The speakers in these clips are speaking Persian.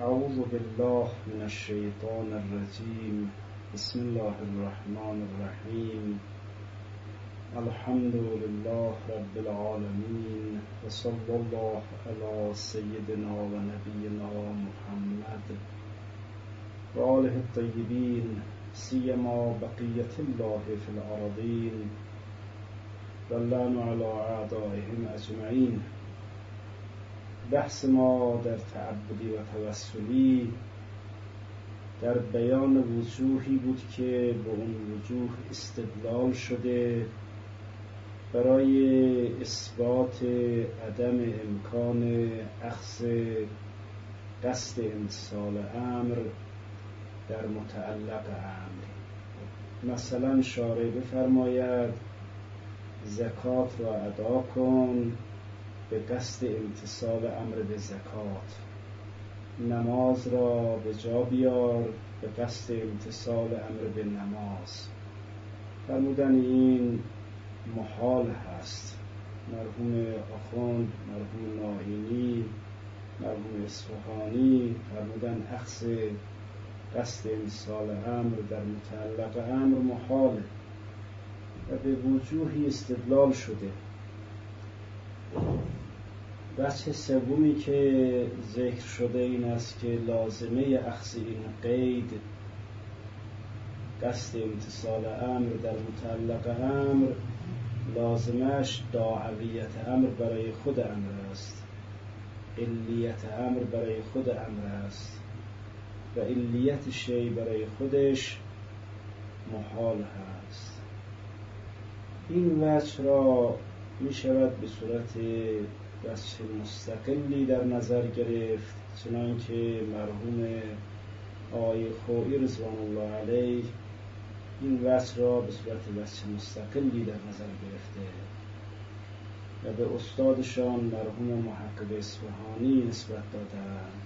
اعوذ بالله من الشیطان الرجیم. بسم الله الرحمن الرحیم. الحمد لله رب العالمین و صلی الله علی سیدنا و نبینا محمد و آله الطیبین سیما بقیت الله فی الارضین و اللعن علی اعدائهم اجمعین. بحث ما در تعبدی و توسلی در بیان وجوهی بود که به اون وجوه استدلال شده برای اثبات عدم امکان اخذ قصد امتثال امر در متعلق امر. مثلا شارع بفرماید زکات را ادا کن به قصد امتثال امر به زکات، نماز را به جا بیار به قصد امتثال امر به نماز. فرمودن این محال هست. مرحوم آخوند، مرحوم ناینی، مرحوم اصفهانی فرمودن اخذ قصد امتثال امر در متعلق امر محاله و به وجوهی استدلال شده. وجه سومی که ذکر شده این است که لازمه اخذ این قید قصد امتثال امر در متعلق امر، لازمش داعویت امر برای خود امر است، علیت امر برای خود امر است و علیت شی برای خودش محال هست. این وجه را می شود به صورت وجه مستقلی در نظر گرفت، چنانکه مرحوم آقای خوئی رضوان الله علیه این وجه را به صورت وجه مستقلی در نظر گرفته و به استادشان مرحوم محقق اصفهانی نسبت دادند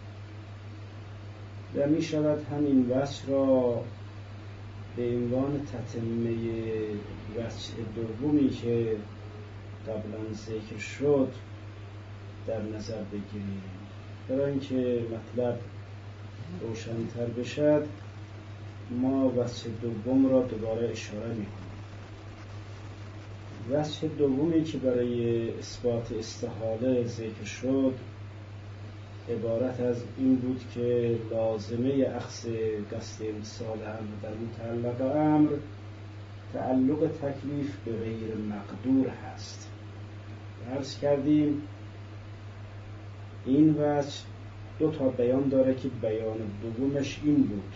و می شود همین وجه را به عنوان تتمه وجه دومی که قبلا ذکر شد در نظر بگیریم. برای اینکه مطلب روشن‌تر بشد ما وجه دوم را دوباره اشاره می‌کنیم. وجه دومی که برای اثبات استحاله ذکر شد عبارت از این بود که لازمه اخذ قصد امتثال امر در متعلق امر تعلق تکلیف به غیر مقدور هست. عرض کردیم این وجه دو تا بیان داره که بیان دومش این بود: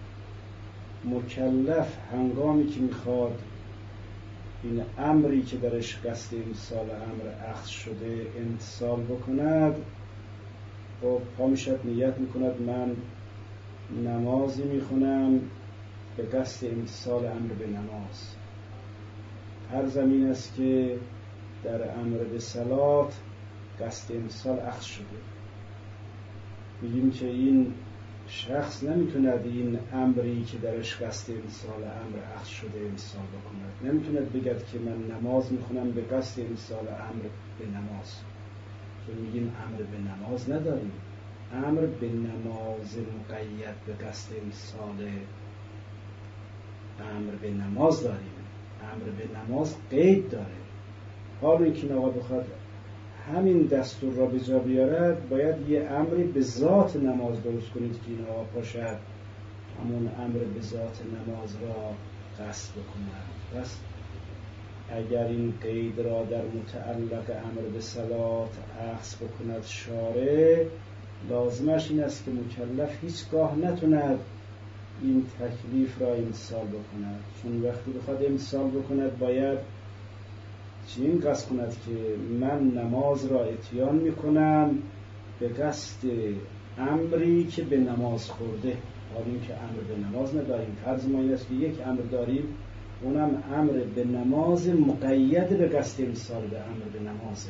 مکلف هنگامی که میخواد این امری که درش قصد امتثال امر اخذ شده امتثال بکند، خب پا میشد نیت میکند من نمازی میخونم به قصد امتثال امر به نماز. هر زمین است که در امر به صلات قصد امتثال اخذ شده، میگیم که این شخص نمیتوند این امری که درش قصد امتثال امر اخذ شده امتثال بکند. نمیتوند بگد که من نماز میخونم به قصد امتثال امر به نماز، چون میگیم امر به نماز نداریم. امر به نماز مقید به قصد امتثال امر به نماز داریم. امر به نماز قید داره. حالا اینکه آقا بخواد همین دستور را به جا بیارد، باید یه امری به ذات نماز درست کنید که این آقا پاشد همون امر به ذات نماز را قصد بکند. پس اگر این قید را در متعلق امر به صلات اخذ بکند شارع، لازمش این است که مکلف هیچگاه نتوند این تکلیف را امتثال بکند، چون وقتی بخواد امتثال بکند باید چین قصد کند که من نماز را اتیان میکنم به قصد امری که به نماز خورده. حالا این که امر به نماز نداریم، فرض ما این است که یک امر داریم، اونم امر به نماز مقید به قصد امتثال به امر به نمازه.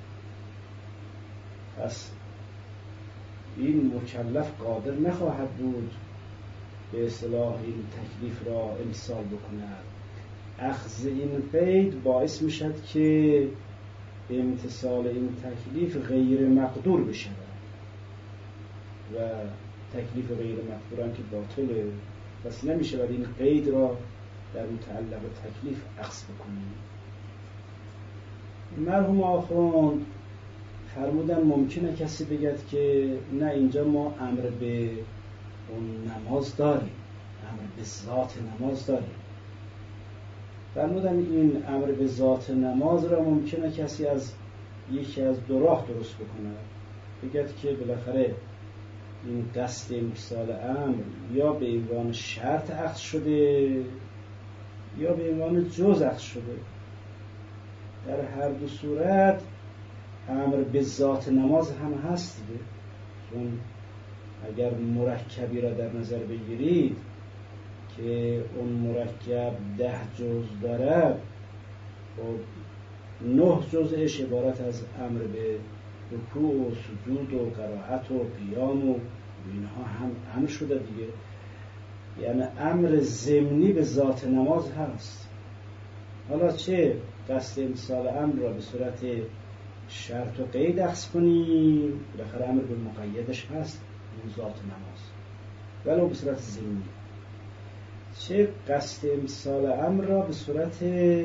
پس این مکلف قادر نخواهد بود به اصطلاح این تکلیف را امتثال بکند. اخذ این قید باعث میشد که امتثال این تکلیف غیر مقدور بشود و تکلیف غیر مقدورن که باطله، پس نمیشه باید این قید را در متعلق تکلیف اخذ بکنیم. مرحوم آخوند فرمودن ممکنه کسی بگد که نه اینجا ما امر به اون نماز داریم، امر به ذات نماز داریم. فرمودن این امر به ذات نماز را ممکنه کسی از یکی از دو راه درست بکنه، بگد که بالاخره این قصد امتثال امر یا به عنوان شرط اخذ شده یا به عنوان جز اخذ شده. در هر دو صورت امر به ذات نماز هم هست دیگه، چون اگر مرکبی را در نظر بگیرید که اون مرکب 10 جزء دارد و 9 جزءش عبارت از امر به رکوع و سجود و قرائت و قیام و اینها هم امر شده دیگه، یعنی امر ضمنی به ذات نماز هست. حالا چه قصد امتثال امر را به صورت شرط و قید اخذ کنیم، بالاخره امر به مقیدش هست اون ذات نماز، ولو به صورت ضمنی، چه قصد امتثال امر را به صورت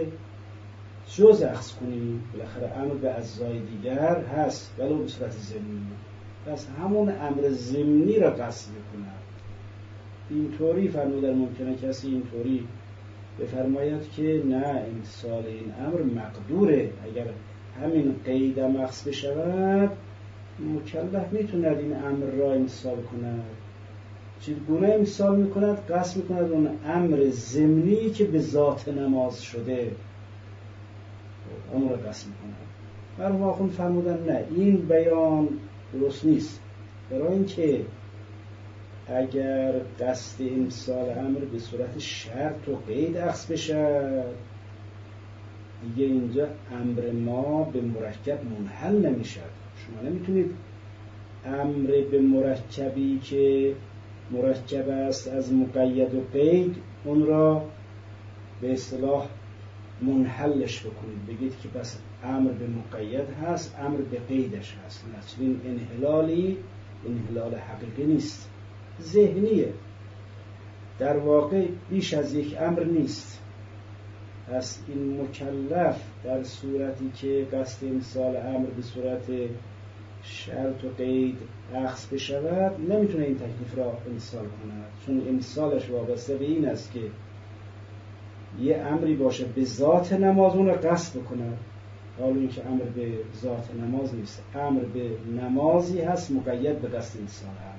جز اخذ کنیم، بالاخره امر به اجزای دیگر هست ولو به صورت ضمنی، پس همون امر ضمنی را قصد کنند. اینطوری فرمودن ممکنه کسی اینطوری بفرماید که نه امتثال این امر مقدوره، اگر همین قید اخذ بشود مکلف میتوند این امر را امتثال کند. چگونه امتثال میکند؟ قصد میکند اون امر ضمنی که به ذات نماز شده اون را قصد میکند. مرحوم آخوند فرمودن نه این بیان درست نیست، برای اینکه اگر قصد امتثال امر به صورت شرط و قید اخذ بشد دیگه اینجا امر ما به مرکب منحل نمیشد. شما نمیتونید امر به مرکبی که مرکب است از مقید و قید اون را به اصطلاح منحلش بکنید، بگید که بس امر به مقید هست امر به قیدش هست. این انحلالی انحلال حقیقی نیست، ذهنیه، در واقع بیش از یک امر نیست. پس این مکلف در صورتی که قصد امتثال امر به صورت شرط و قید اخذ بشود نمیتونه این تکلیف را امتثال کند، چون امتثالش وابسته به این است که یه امری باشه به ذات نماز اون را قصد بکند، حالا این که امر به ذات نماز نیست، امر به نمازی هست مقید به قصد امتثال امر.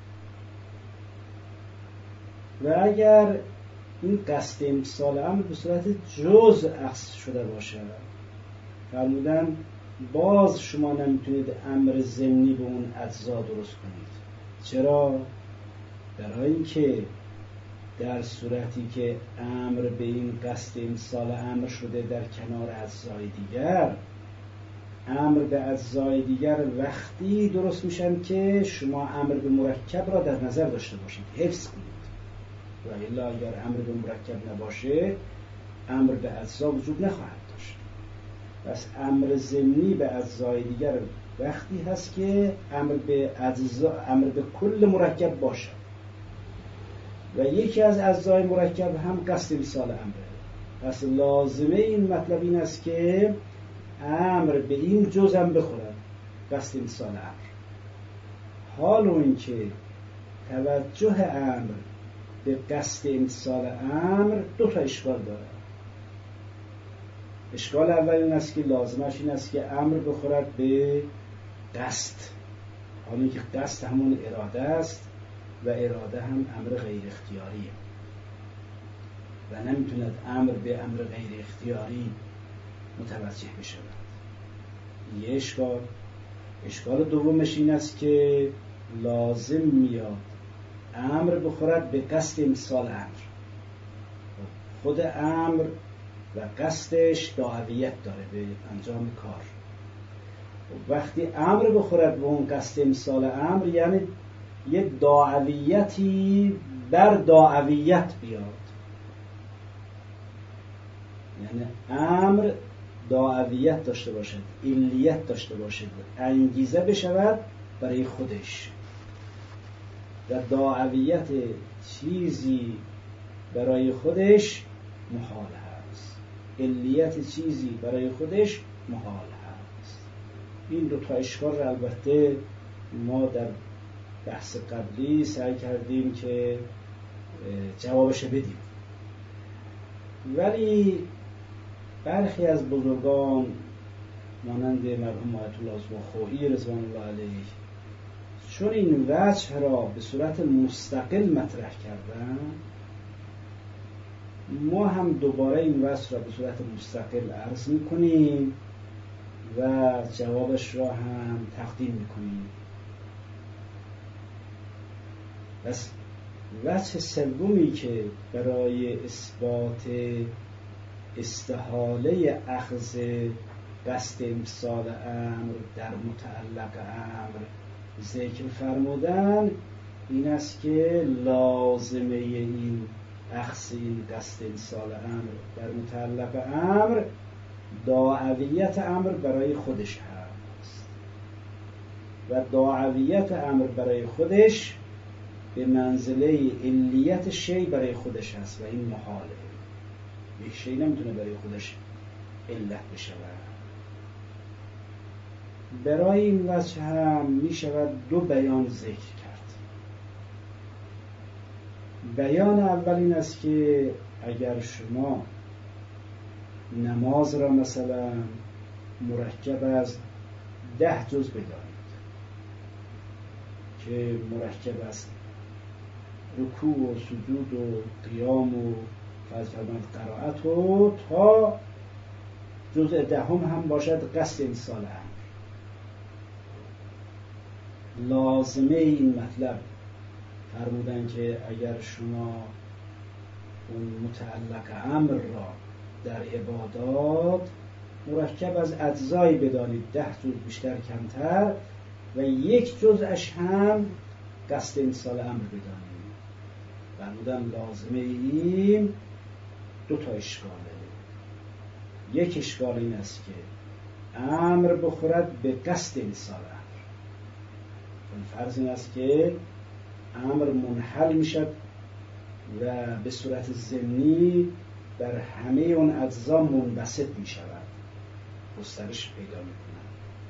و اگر این قصد امتثال امر به صورت جز اخذ شده باشه فرمودن باز شما نمیتونید امر ضمنی به اون اجزا درست کنید. چرا؟ برای اینکه در صورتی که امر به این قصد امتثال امر شده در کنار اجزای دیگر، امر به اجزای دیگر وقتی درست میشن که شما امر به مرکب را در نظر داشته باشید، حفظ کنید. و الا اگر امر به مرکب نباشه امر به اجزا وجود نخواهد داشت. پس امر ضمنی به اجزای دیگر وقتی هست که امر به کل مرکب باشه و یکی از اجزای مرکب هم قصد امتثال امره. پس لازمه این مطلب این است که امر به این جز هم بخورد، قصد امتثال امر. حال اون که توجه امر به قصد امتثال امر دو تا اشکال داره. اشکال اول این است که لازمش این است که امر بخورد به قصد، حالا که قصد همون اراده است و اراده هم امر غیر اختیاریه و نمیتوند امر به امر غیر اختیاری متوجه بشود. یه اشکال. اشکال دومش این است که لازم میاد امر بخورد به قصد امتثال امر. خود امر و قصدش دعویت داره به انجام کار. وقتی امر بخورد به اون قصد امتثال امر یعنی یه دعویتی بر دعویت بیاد، یعنی امر دعویت داشته باشد، علیت داشته باشد، انگیزه بشود برای خودش. و داعویت چیزی برای خودش محال هست، علیت چیزی برای خودش محال هست. این دو تا اشکال رو البته ما در بحث قبلی سعی کردیم که جوابش بدیم، ولی برخی از بزرگان مانند مرحوم آیت الله خویی رضوان الله علیه چون این وجه را به صورت مستقل مطرح کردن، ما هم دوباره این وجه را به صورت مستقل عرض میکنیم و جوابش را هم تقدیم میکنیم. بس وجه سومی که برای اثبات استحاله اخذ قصد امسال امر در متعلق امر ذکر فرمودن این است که لازمه این اخذ این قصد امسال امر در متعلق امر داعویت امر برای خودش هست و داعویت امر برای خودش به منزله علیت شی برای خودش هست و این محاله. یک شی نمیتونه برای خودش علت بشود. برای این وجه هم می شود دو بیان ذکر کرد. بیان اول این است که اگر شما نماز را مثلا مرکب از 10 جز بدانید که مرکب از رکوع و سجود و قیام و فرض قرائت و تا جزء دهم هم باشد قصد امسال امر، لازمه این مطلب فرمودن که اگر شما اون متعلق امر را در عبادات مرکب از اجزایی بدانید، 10 جز بیشتر کمتر و یک جزءش هم قصد امسال امر بدانید. فرمودن لازمه این دو تا اشکاله. یک اشکال این است که امر بخورد به قصد امسال امر. فرض این است که امر منحل میشد و به صورت ضمنی در همه اون اجزا منبسط میشود، گسترش پیدا میکنند.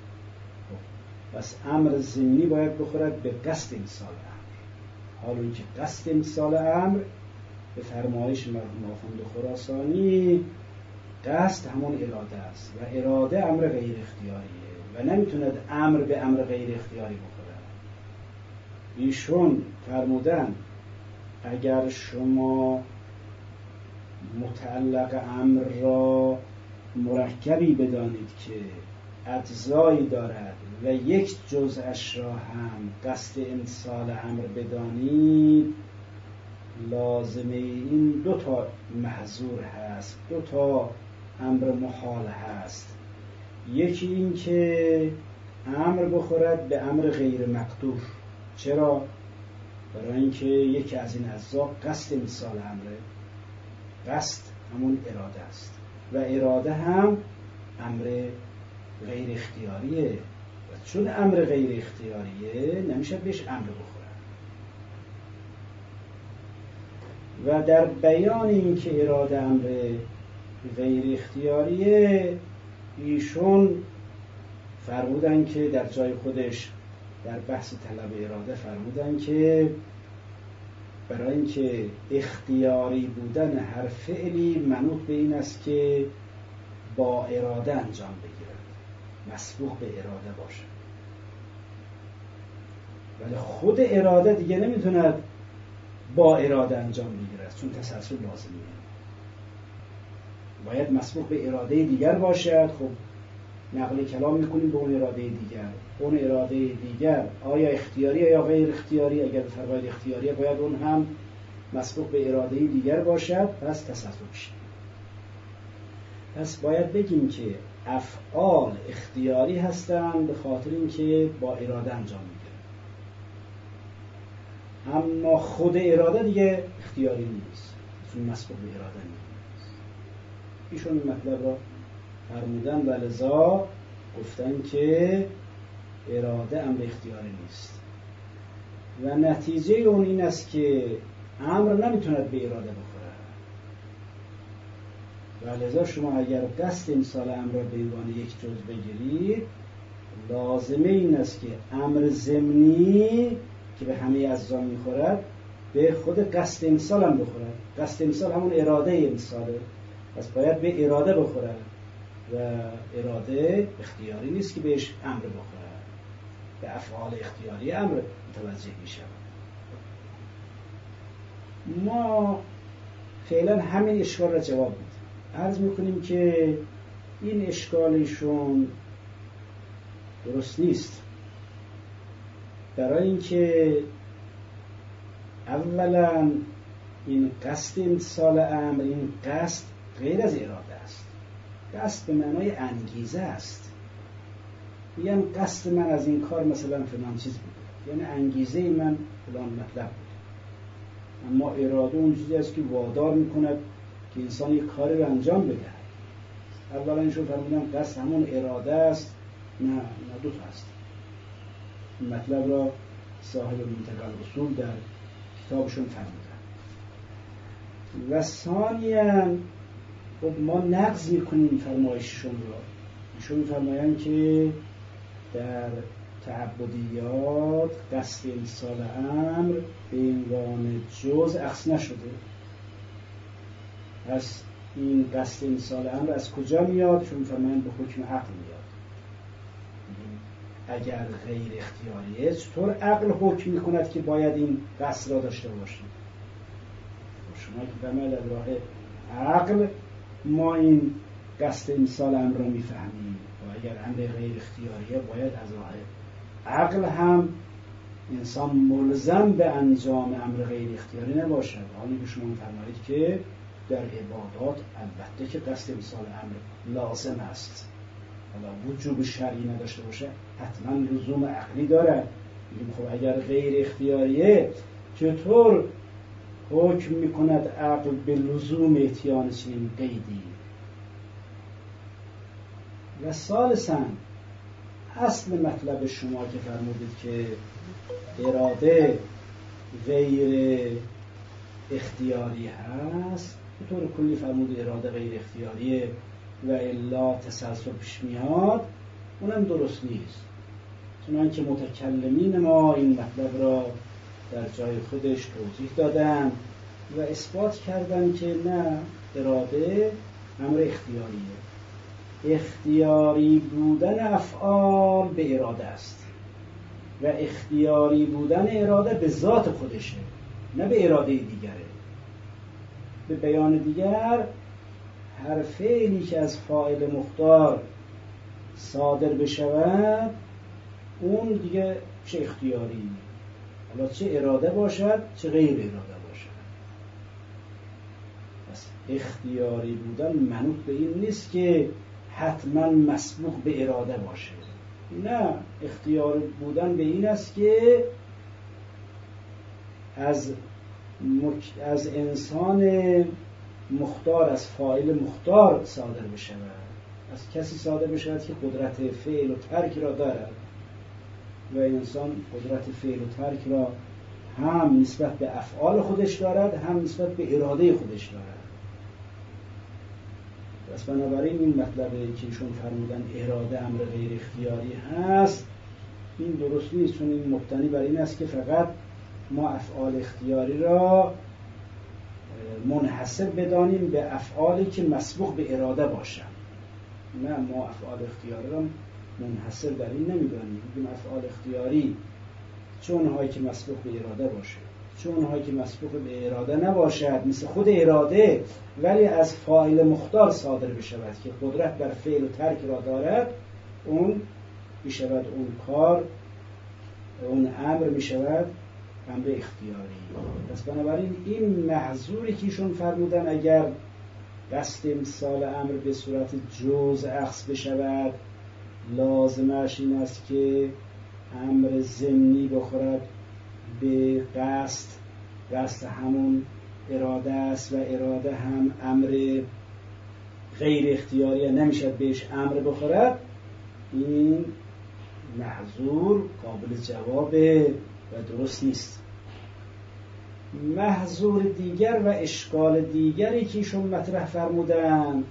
پس امر ضمنی باید بخورد به قصد امسال امر. حالا اینکه قصد امسال امر به فرمایش مرحوم آخوند خراسانی قصد همون اراده است و اراده امر غیر اختیاریه و نمیتوند امر به امر غیر اختیاری بخورد. ایشون فرمودن اگر شما متعلق امر را مرکبی بدانید که اجزایی دارد و یک جزءش را هم قصد امسال امر بدانید، لازمه این دو تا محظور هست، دو تا امر محال هست. یکی این که امر بخورد به امر غیر مقدور. چرا؟ برای اینکه یکی از این اجزا قصد امسال امره. قصد همون اراده است و اراده هم امر غیر اختیاریه و چون امر غیر اختیاریه نمیشه بهش امر بخورن. و در بیان این که اراده امر غیر اختیاریه ایشون فرمودن که در جای خودش در بحث طلب اراده فرمودن که برای اینکه اختیاری بودن هر فعلی منوط به این است که با اراده انجام بگیرد، مسبوق به اراده باشد، ولی خود اراده دیگه نمیتوند با اراده انجام بگیرد چون تسلسل لازمیه، باید مسبوق به اراده دیگر باشد. خب نقل کلام میکنیم به اون اراده دیگر، اون اراده دیگر آیا اختیاری یا غیر اختیاری؟ اگر فرماید اختیاریه باید اون هم مسبوق به اراده دیگر باشد، پس تسلسل میشه. پس باید بگیم که افعال اختیاری هستند به خاطر اینکه با اراده انجام میگیرن، اما خود اراده دیگه اختیاری نیست چون مسبوق به اراده نیست. ایشون این مطلب را فرمودن و لذا گفتن که اراده امر اختیاری نیست. و نتیجه اون این است که امر نمیتوند به اراده بخوره. و لذا شما اگر قصد امسال امر را به عنوان یک جزء بگیرید، لازمه این است که امر ضمنی که به همه اجزا میخورد به خود قصد امسال هم بخورد. قصد امسال همون اراده امساله، پس باید به اراده بخورد و اراده اختیاری نیست که بهش امر بخورد، به افعال اختیاری امر متوجه میشود. ما فعلا همین اشکال را جواب میدیم. عرض میکنیم که این اشکالشون درست نیست، برای اینکه اولا این قصد امتثال امر، این قصد غیر از اراده است. قصد به معنای انگیزه است. میگم قصد من از این کار مثلا فلان چیز بود، یعنی انگیزه من فلان مطلب بود. اما اراده اون چیزی است که وادار میکند که انسان یک کاری رو انجام بده. اولا اینشون فرمودن قصد همون اراده است، نه دو تا است. این مطلب را صاحب منتقى الاصول در کتابشون فرمودن. و ثانیاً خب ما نقض میکنیم فرمایششون را. ایشون میفرمایند که در تعبدیات قصد امتثال امر به عنوان جزء اخذ نشده. پس این قصد امتثال امر از کجا میاد؟ چون میفرمایند به حکم عقل میاد. اگر غیر اختیاریه چطور عقل حکم میکند که باید این قصد را داشته باشیم؟ شما که بمید از راه عقل ما این قصد امتثال امر را میفهمیم و اگر امر غیر اختیاریه باید از راه عقل هم انسان ملزم به انجام امر غیر اختیاری نباشد. حالی که شما فرمایید که در عبادات البته که قصد امتثال امر لازم است، حالا وجوب شرعی نداشته باشه حتما لزوم عقلی داره. میگیم خب اگر غیر اختیاریه چطور حکم میکند عقل به لزوم اتیان چنین قیدی؟ و ثالثاً اصل مطلب شما که فرمودید که اراده غیر اختیاری هست، به طور کلی فرمود اراده غیر اختیاریه و الا تسلسل پیش میاد، اونم درست نیست. چنانکه متکلمین ما این مطلب را در جای خودش توضیح دادن و اثبات کردن که نه، اراده امر اختیاریه. اختیاری بودن افعال به اراده است و اختیاری بودن اراده به ذات خودشه، نه به اراده دیگره. به بیان دیگر، هر فعلی که از فاعل مختار صادر بشود اون دیگه چه اختیاری، حالا چه اراده باشد چه غیر اراده باشد. پس اختیاری بودن منوط به این نیست که حتما مسبوق به اراده باشه. نه، اختیار بودن به این است که از انسان مختار، از فاعل مختار صادر بشود، از کسی صادر بشود که قدرت فعل و ترک را دارد و انسان قدرت فعل و ترک را هم نسبت به افعال خودش دارد، هم نسبت به اراده خودش دارد. پس بنابراین این مطلبی که ایشون فرمودن اراده امر غیر اختیاری هست، این درست نیست، چون این مبتنی بر این است که فقط ما افعال اختیاری را منحصر بدانیم به افعالی که مسبوق به اراده باشند. نه، ما افعال اختیاری را منحصر بر این نمیدانیم. میگیم افعال اختیاری چون اونهایی که مسبوق به اراده باشه، چون اونهایی که مسبوق به اراده نباشد مثل خود اراده ولی از فاعل مختار صادر بشود که قدرت بر فعل و ترک را دارد، اون میشود اون کار، اون امر میشود امر اختیاری. پس بنابراین این محظوری که ایشون فرمودن اگر قصد امتثال امر به صورت جزء اخذ بشود، لازمش این است که امر ضمنی بخورد به قصد همون اراده است و اراده هم امر غیر اختیاری نمیشد بهش امر بخورد. این محظور قابل جواب و درست نیست. محظور دیگر و اشکال دیگری که ایشون مطرح فرمودن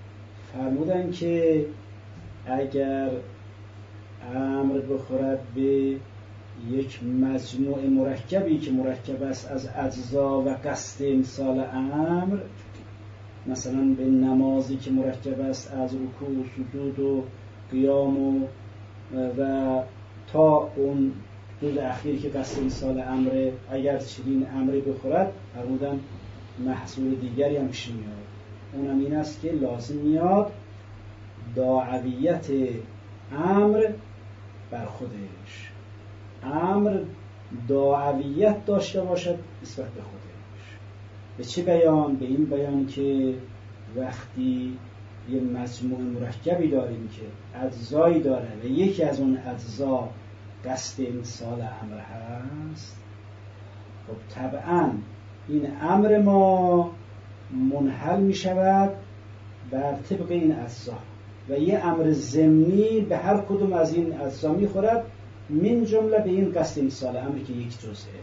که اگر امر بخورد به یک مجموع مرکبی که مرکب است از اجزا و قصد امسال امر، مثلا به نمازی که مرکب است از رکوع و سجود و قیام و تا اون جز اخیری که قصد امسال امره، اگر چنین امری بخورد فرمودن محصول دیگری هم پیش میاد. اونم این است که لازم میاد داعویت امر بر خودش، امر داعویت داشته باشد نسبت به خودش. به چه بیان؟ به این بیان که وقتی یه مجموع مرکبی داریم که اجزایی داره و یکی از اون اجزا قصد امسال امر هست، خب طبعا این امر ما منحل می شود بر طبق این اجزا و یه امر ضمنی به هر کدوم از این اجزا می خورد، من جمله به این قصد امسال امر که یک جزئه.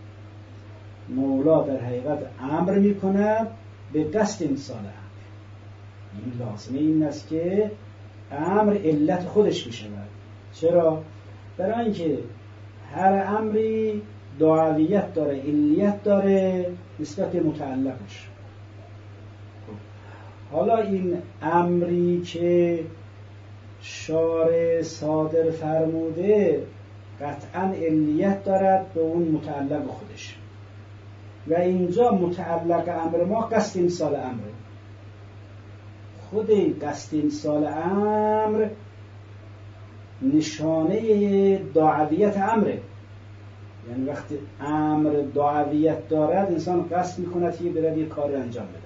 مولا در حقیقت امر می کند به قصد امسال امر. این لازمه این است که امر علت خودش می شود. چرا؟ برای اینکه هر امری داعویت داره، علیت داره نسبت به متعلقش. حالا این امری که شارع صادر فرموده قطعاً علیت دارد به اون متعلق خودش و اینجا متعلق امر ما قصد امسال امره. خود قصد امسال امر نشانه داعویت امره، یعنی وقتی امر داعویت دارد انسان قصد میکند که برد یک کار انجام بده.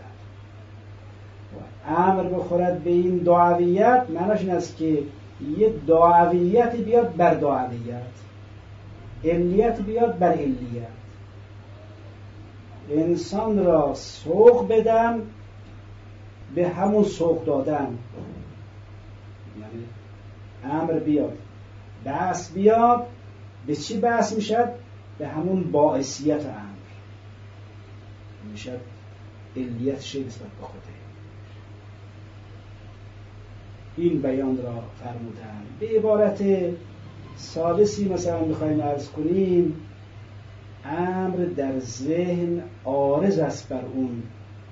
امر بخورد به این داعویت معناش این است که یه داعویت بیاد بر داعویت، علیت بیاد بر علیت. انسان را سوق بدن به همون سوق دادن، یعنی امر بیاد، بحث بیاد، به چی بحث میشد؟ به همون باعثیت امر میشد، علیت شد نسبت به خوده. این بیان را فرمودن. به عبارت سادسی مثلا میخوایم عرض کنیم، امر در ذهن عارض است بر اون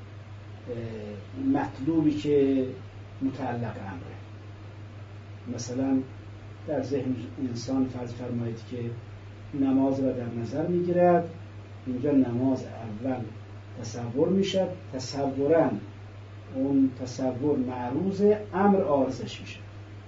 مطلوبی که متعلق امره. مثلا در ذهن انسان فرض فرمایید که نماز را در نظر میگیرد، اینجا نماز اول تصور میشد، تصورا اون تصور معروض امر عارضش میشه.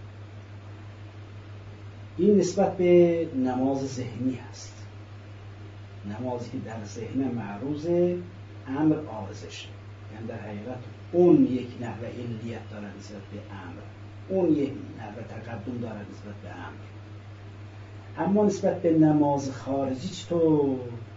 این نسبت به نماز ذهنی هست، نمازی که در ذهن معروض امر عارضشه، یعنی در حقیقت اون یک نحوه علیت داره نسبت به امر، اون یک نحوه تقدم داره نسبت به امر. اما نسبت به نماز خارجی چطور؟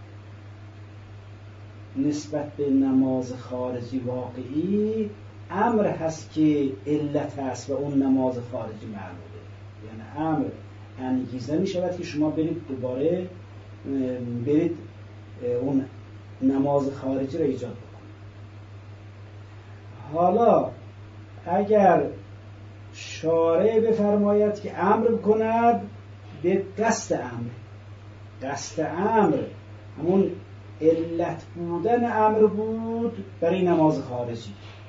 نسبت به نماز خارجی واقعی امر هست که علت هست و اون نماز خارجی معلومه، یعنی امر انگیزه می شود که شما برید دوباره برید اون نماز خارجی را ایجاد بکنید. حالا اگر شارع بفرماید که امر کند به قصد امر، قصد امر همون علت بودن امر بود برای نماز خارجی.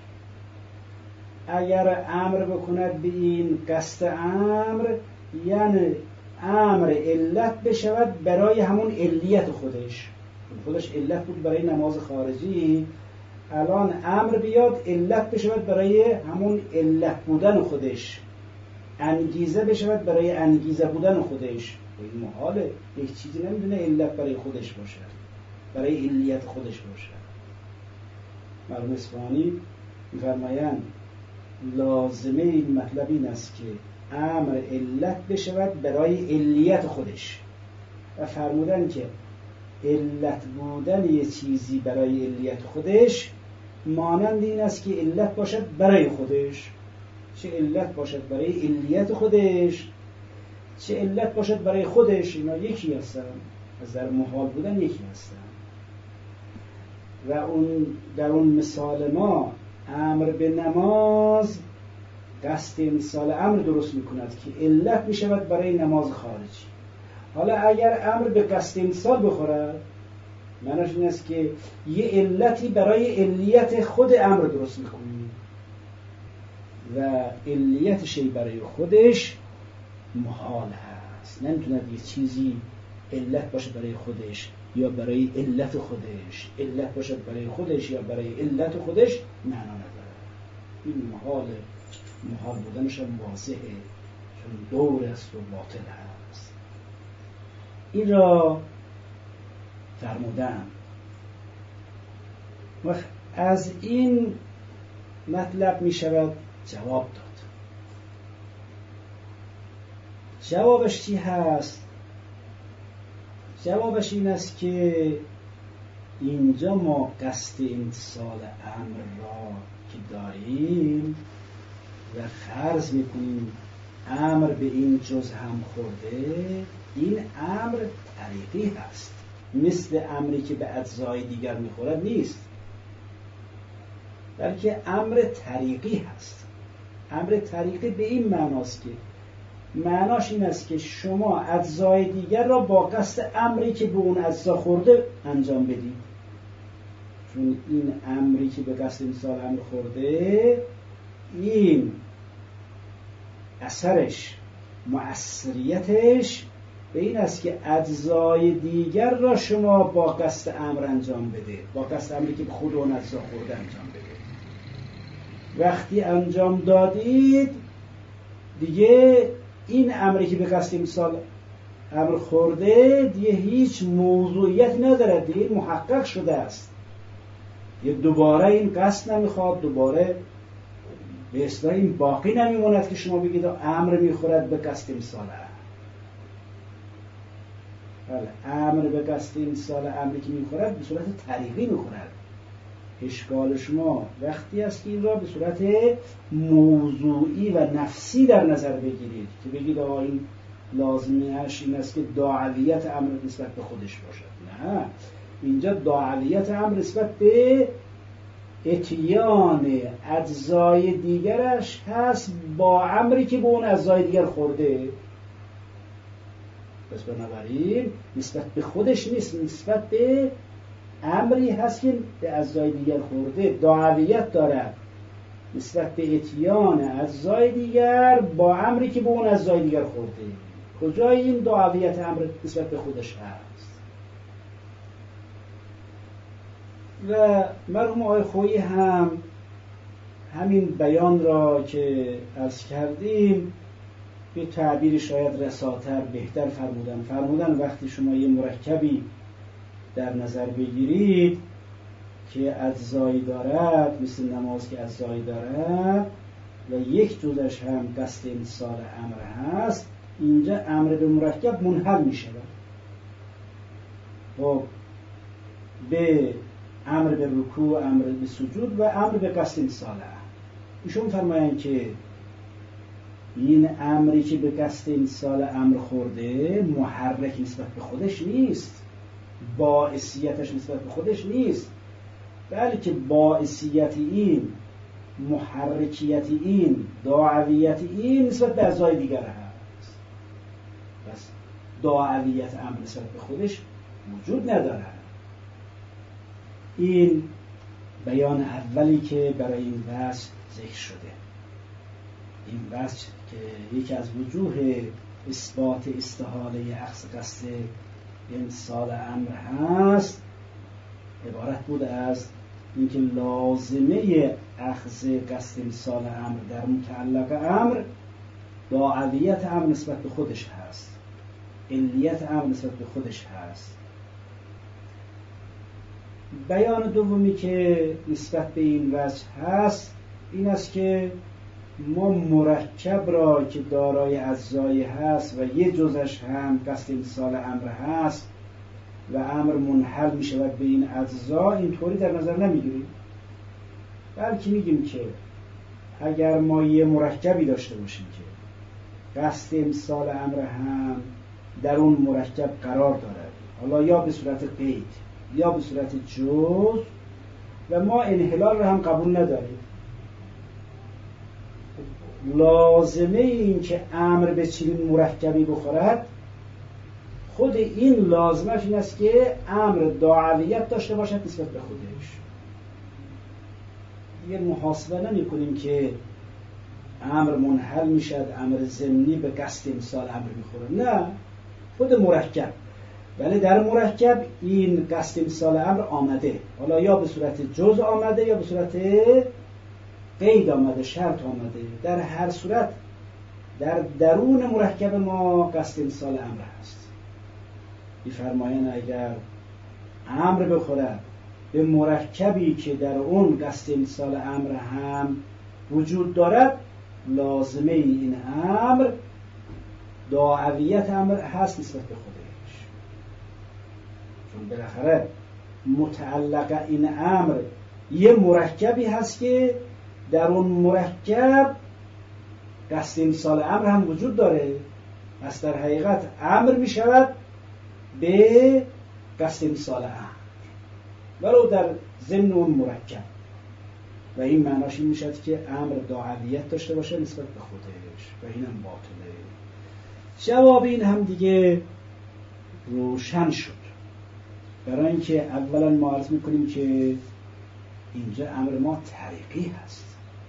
اگر امر بکند به این قصد امر، یعنی امر علت بشود برای همون علیت خودش علت بود برای نماز خارجی، الان امر بیاد علت بشود برای همون علت بودن خودش، انگیزه بشود برای انگیزه بودن خودش. این محاله، یک چیزی نمیدونه علت برای خودش باشه، برای علیت خودش باشه. مرحوم اصفهانی می‌فرمایند لازمه این مطلب این است که امر علت بشود برای علیت خودش و فرمودن که علت بودن یه چیزی برای علیت خودش مانند این است که علت باشد برای خودش، چه علت باشد برای علیت خودش چه علت باشد برای خودش، اینا یکی هستن. از در محال بودن یکی هستن. و اون در اون مثال ما امر به نماز قصد امتثال امر درست میکند که علت میشود برای نماز خارجی. حالا اگر امر به قصد امتثال بخورد، معناش این است که یه علتی برای علیت خود امر درست میکنیم و علیت شی برای خودش محال هست. نمیتوند یه چیزی علت باشه برای خودش یا برای علت خودش، علت باشه برای خودش یا برای علت خودش، معنا نداره. این محال بودنش هم واضحه، چون دور است و باطل هست. این را فرمودن. و از این مطلب می شود جواب داد. جوابش چی هست؟ جوابش این است که اینجا ما قصد امتثال امر را که داریم و فرض میکنیم امر به این جز هم خورده، این امر طریقی هست، مثل امری که به اجزای دیگر میخورد نیست، بلکه امر طریقی هست. امر طریقی به این معناست که معناش این است که شما اجزای دیگر را با قصد امری که به اون اجزا خورده انجام بدید. چون این امری که به قصد امتثال امر خورده، این اثرش، مؤثریتش به این است که اجزای دیگر را شما با قصد امر انجام بده، با قصد امری که به خود اون اجزا خورده انجام بده. وقتی انجام دادید دیگه این امری که به قصد امتثال امر خورده دیگه هیچ موضوعیت نداره، دیگه محقق شده است. یه دوباره این قصد نمیخواد، دوباره به اصطلاح این باقی نمیموند که شما بگید امر میخورد به قصد امتثال امر. بله، امر به قصد امتثال امری که میخورد به صورت طریقی میخورد. اشکال شما وقتی است که این را به صورت موضوعی و نفسی در نظر بگیرید که بگید آقا این لازمیش این است که داعیت امر نسبت به خودش باشد. نه، اینجا داعیت امر نسبت به اتیان اجزای دیگرش هست با امری که به اون اجزای دیگر خورده. پس بنابراین نسبت به خودش نیست، نسبت به امری هست که به اجزای دیگر خورده، داعیت دارد نسبت به اتیان اجزای دیگر با امری که به اون اجزای دیگر خورده. کجای این داعیت امر نسبت به خودش هست؟ و مرحوم آقای خویی هم همین بیان را که عرض کردیم به تعبیر شاید رساتر بهتر فرمودن وقتی شما یه مرکبی در نظر بگیرید که اجزایی دارد، مثل نماز که اجزایی دارد و یک جزش هم قصد امتثال امر هست، اینجا امر به مرکب منحل می شود و به امر به رکوع، امر به سجود و امر به قصد امتثال امر. ایشون فرمایند که این امری که به قصد امتثال امر خورده محرک نسبت به خودش نیست، باعثیتش نسبت به خودش نیست، بلکه باعثیت این، محرکیت این، داعیت این نسبت به اجزای دیگر هست. بس داعیت امر نسبت به خودش وجود نداره. این بیان اولی که برای این بحث ذکر شده. این بحث که یکی از وجوه اثبات استحاله اخذ قصد امتثال امر هست، عبارت بود از اینکه لازمه اخذ قصد امتثال امر در متعلق امر داعیت امر نسبت به خودش هست، علیت امر نسبت به خودش هست. بیان دومی که نسبت به این وجه هست این است که ما مرکب را که دارای اجزایی هست و یه جزش هم قصد امتثال امر هست و امر منحل می شود به این اجزا، اینطوری در نظر نمیگیریم، بلکه میگیم که اگر ما یه مرکبی داشته باشیم که قصد امتثال امر هم در اون مرکب قرار دارد حالا یا به صورت قید یا به صورت جز، و ما انحلال رو هم قبول نداریم. لازمه این که امر به چنین مرکبی بخورد، خود این لازمش این است که امر داعویت داشته باشد نسبت به خودش. دیگه محاسبه نمی کنیم که امر منحل میشد، امر ضمنی به قصد امسال امر میخوره، نه، خود مرکب. ولی در مرکب این قصد امسال امر آمده، حالا یا به صورت جز آمده یا به صورت قید آمده، شرط آمده. در هر صورت در درون مرکب ما قصد امسال امر هست. می‌فرمایند اگر امر بخورد به مرکبی که در اون قصد امسال امر هم وجود دارد، لازمه این امر داعویت امر هست نسبت به خودش، چون بالاخره متعلق این امر یه مرکبی هست که در اون مرکب قصد امسال امر هم وجود داره. پس در حقیقت امر می شود به قصد امسال امر ولو در ضمن اون مرکب، و این معناش این میشد که امر داعویت داشته باشه نسبت به خودش، و اینم باطله. جواب این هم دیگه روشن شد، برای اینکه اولا ما عرض میکنیم که اینجا امر ما طریقی هست.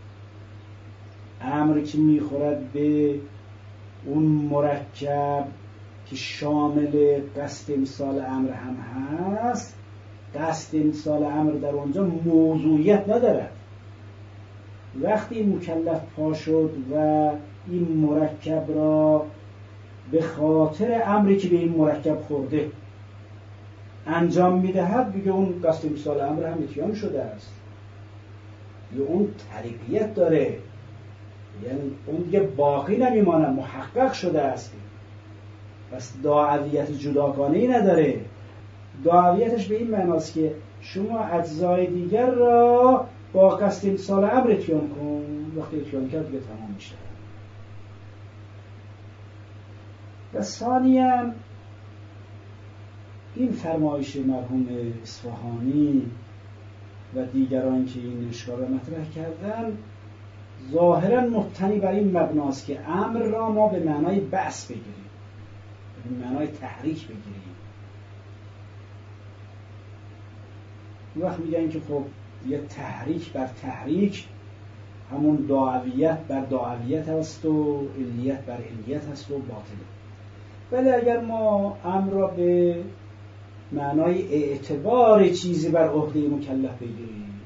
امر که میخورد به اون مرکب که شامل قصد امسال امر هم هست، قصد امسال امر در اونجا موضوعیت ندارد. وقتی مکلف پا شد و این مرکب را به خاطر امری که به این مرکب خورده انجام میدهد، دیگه اون قصد امسال امر هم اتیان شده است، یا اون طریقیت داره، یعنی اون دیگه باقی نمیمانه، محقق شده است. پس داعویت جداگانه‌ای نداره. داعویتش به این معناست که شما اجزای دیگر را با قصد امسال امر اتیان کن، وقتی اتیان کرد دیگه تمام میشه. و ثانیاً این فرمایش مرحوم اصفهانی و دیگران که این اشکال را مطرح کردن ظاهراً مبتنی بر این مبناست که امر را ما به معنای بعث بگیریم، به معنای تحریک بگیریم. وقت میگن که خب یه تحریک بر تحریک همون داعویت بر داعویت هست و علیت بر علیت هست و باطله. ولی اگر ما امر را به معنای اعتبار چیزی بر عهده مکلف بگیریم،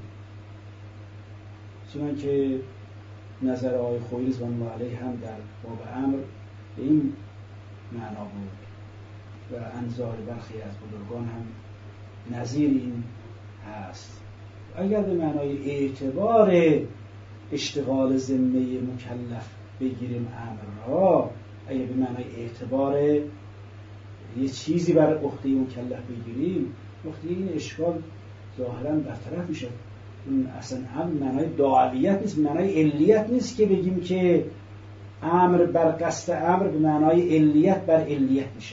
چنانکه نظر آقای خویی رضوان الله علیه هم در باب امر به این معنا بود و انظار برخی از بزرگان هم نظیر این هست. اگر به معنای اعتبار اشتغال ذمه مکلف بگیریم امر را، اگر به معنای اعتبار یه چیزی بر عهده مکلف بگیریم، وقتی این اشکال ظاهراً برطرف میشه. این اصلا هم معنای داعویت نیست، معنای علیت نیست که بگیم که امر بر قصد امر به معنای علیت بر علیت میشه.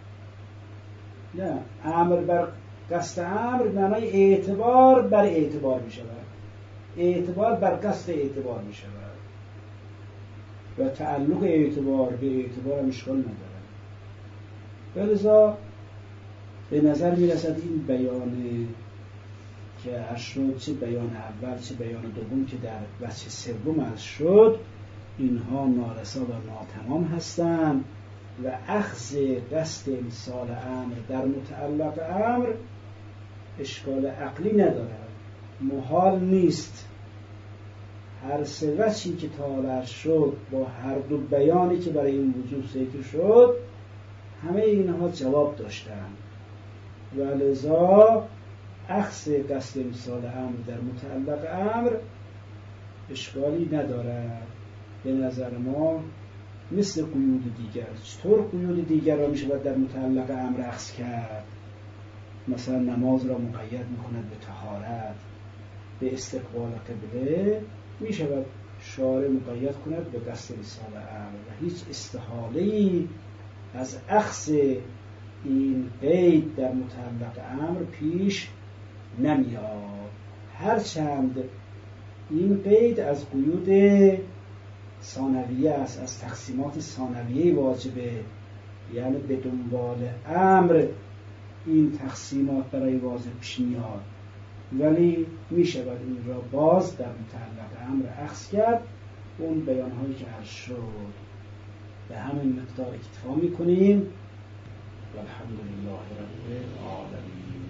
نه، امر بر قصد امر به معنای اعتبار بر اعتبار میشه، اعتبار بر قصد اعتبار میشه و تعلق اعتبار به اعتبار هم اشکال نداره. ولذا به نظر میرسد این بیان که عرض شد، چه بیان اول چه بیان دوم که در وجه سوم عرض شد، اینها نارسا و ناتمام هستند و اخذ قصد امسال امر در متعلق امر اشکال عقلی ندارد، محال نیست. هر سه وجهی که تا شد با هر دو بیانی که برای این وجود ذکر شد، همه اینها جواب داشتند و لذا اخذ قصد امسال امر در متعلق امر اشکالی ندارد. به نظر ما مثل قیود دیگر. چطور قیود دیگر را می شود در متعلق امر اخذ کرد؟ مثلا نماز را مقید می کند به طهارت، به استقبال قبله، می شود شارع مقید کند به قصد امسال امر و هیچ استحاله‌ای از اخذ این قید در متعلق امر پیش نمیاد، هرچند این قید از قیود ثانویه است، از تقسیمات ثانویه واجبه، یعنی به دنبال امر این تقسیمات برای واجب پیش میاد، ولی می شود این را باز در متعلق امر اخذ کرد. اون بیانهایی که عرض شد به همین مقدار اکتفا می کنیم. والحمدلله رب العالمین.